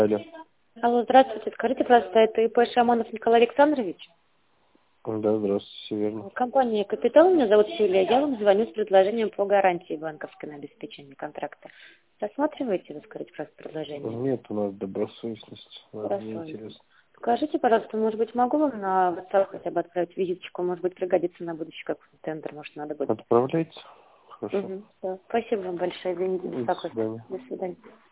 Алло. Алло, здравствуйте. Скажите, пожалуйста, это ИП Шаманов Николай Александрович? Да, здравствуйте, все верно. Компания «Капитал», меня зовут Юлия. Я вам звоню с предложением по гарантии банковской на обеспечение контракта. Рассматриваете вы, скажите, пожалуйста, предложение? Нет, у нас добросовестность. Не интересно. Скажите, пожалуйста, может быть, могу вам на WhatsApp хотя бы отправить визиточку? Может быть, пригодится на будущий какой-то тендер, может, надо будет. Отправляйте. Хорошо. Да. Спасибо вам большое за До беспокойство. свидания. До свидания.